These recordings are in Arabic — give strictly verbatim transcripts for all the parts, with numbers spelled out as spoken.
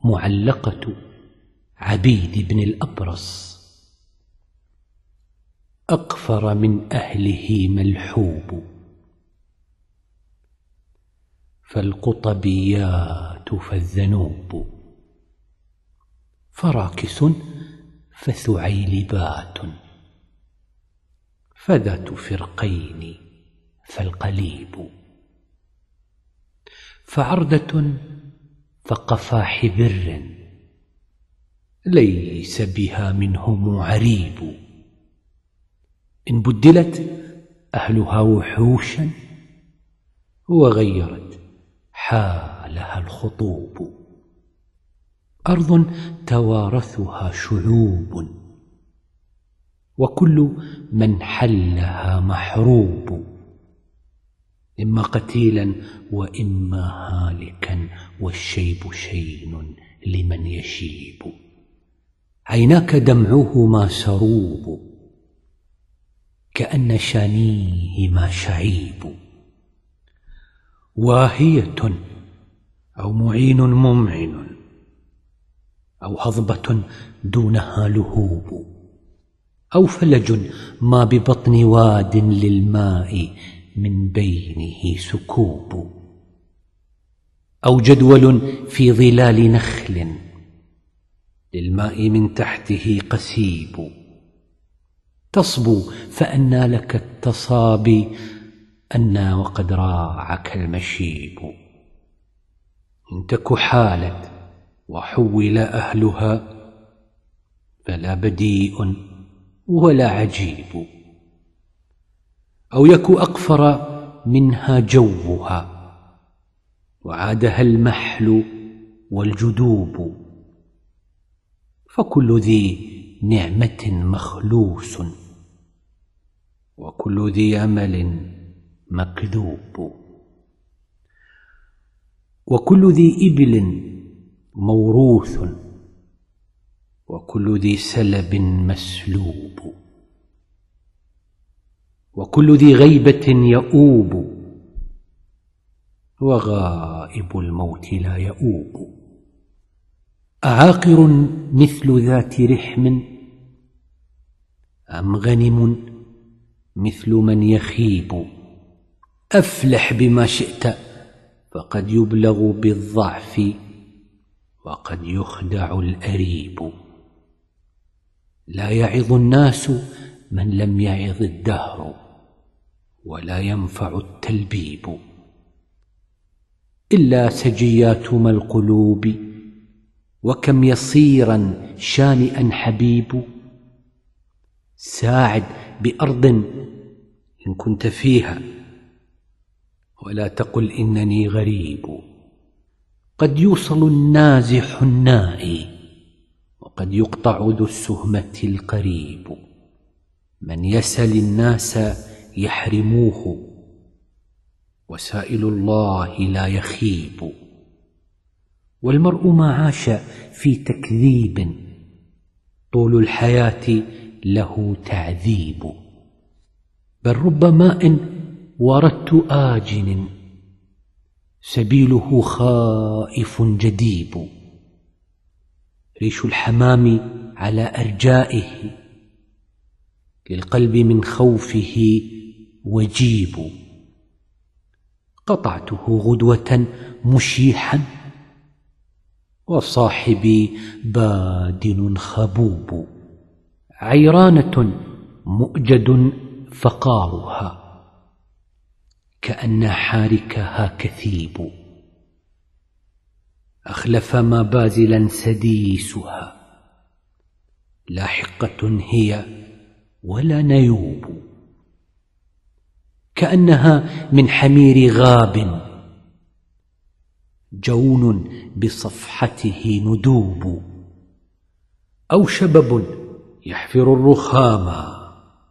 معلقة عبيد بن الأبرص. أقفر من أهله ملحوب، فالقطبيات فالذنوب، فراكس فثعيلبات، فذات فرقين فالقليب، فعردة فقفا حبر، ليس بها منهم عريب. إن بدلت أهلها وحوشا، وغيرت حالها الخطوب. أرض توارثها شعوب، وكل من حلها محروب، إما قتيلا وإما هالكا، والشيب شين لمن يشيب. عيناك دمعهما سروب، كأن شانيهما شعيب. واهية أو معين ممعن، أو هضبة دونها لهوب، أو فلج ما ببطن واد للماء من بينه سكوب، أو جدول في ظلال نخل للماء من تحته قسيب. تصبو فأنى لك التصابي، أنى وقد راعك المشيب. إن تك حالت وحول أهلها، فلا بديء ولا عجيب. أو يك أقفر منها جوها، وعادها المحل والجدوب. فكل ذي نعمة مخلوس، وكل ذي أمل مكذوب. وكل ذي إبل موروث، وكل ذي سلب مسلوب. وكل ذي غيبة يؤوب، وغائب الموت لا يؤوب. أعاقر مثل ذات رحم، أم غنم مثل من يخيب. أفلح بما شئت، فقد يبلغ بالضعف، وقد يخدع الأريب. لا يعظ الناس من لم يعظ الدهر، ولا ينفع التلبيب. إلا سجياتما القلوب، وكم يصيرا شانئا حبيب. ساعد بأرض إن كنت فيها، ولا تقل إنني غريب. قد يوصل النازح النائي، وقد يقطع ذو السهمة القريب. من يسل الناس يحرموه، وسائل الله لا يخيب. والمرء ما عاش في تكذيب، طول الحياة له تعذيب. بل رب ماء وردت آجن، سبيله خائف جديب. ريش الحمام على أرجائه، للقلب من خوفه وجيب. قطعته غدوة مشيحا، وصاحبي بادن خبوب. عيرانة مؤجد فقارها، كأن حاركها كثيب. أخلف ما بازلا سديسها، لا حقة هي ولا نيوب. كأنها من حمير غاب، جون بصفحته ندوب. أو شبب يحفر الرخاما،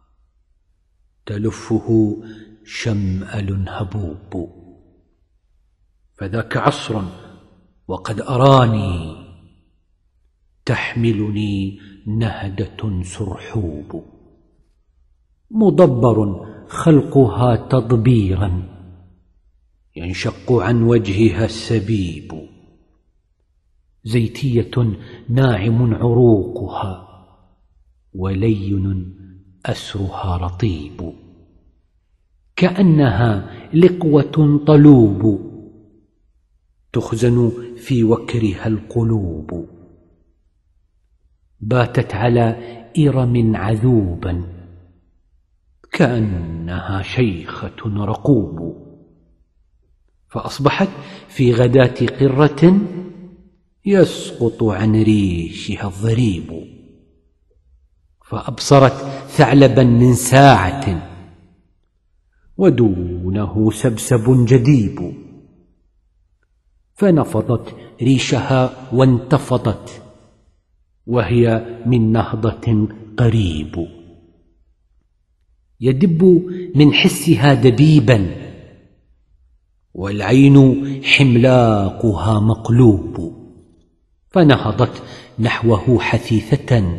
تلفه شمأل هبوب. فذاك عصر وقد أراني، تحملني نهدة سرحوب. مضبر خلقها تضبيرا، ينشق عن وجهها السبيب. زيتية ناعم عروقها، ولين أسرها رطيب، كأنها لقوة طلوب، تخزن في وكرها القلوب. باتت على إرم عذوبا، كأنها شيخة رقوب، فأصبحت في غداة قرة يسقط عن ريشها الضريب، فأبصرت ثعلبا من ساعة ودونه سبسب جديب، فنفضت ريشها وانتفضت وهي من نهضة قريب، يدب من حسها دبيبا، والعين حملاقها مقلوب، فنهضت نحوه حثيثة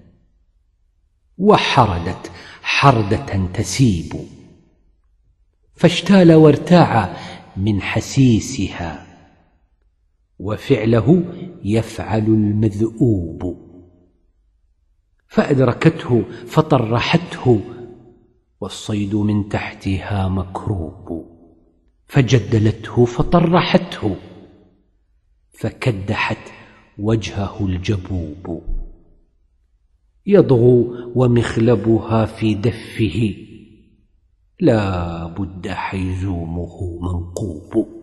وحردت حردة تسيب، فاشتال وارتاع من حسيسها، وفعله يفعل المذؤوب، فأدركته فطرحته، والصيد من تحتها مكروب، فجدلته فطرحته، فكدحت وجهه الجبوب، يضغو ومخلبها في دفه، لا بد حيزومه منقوب.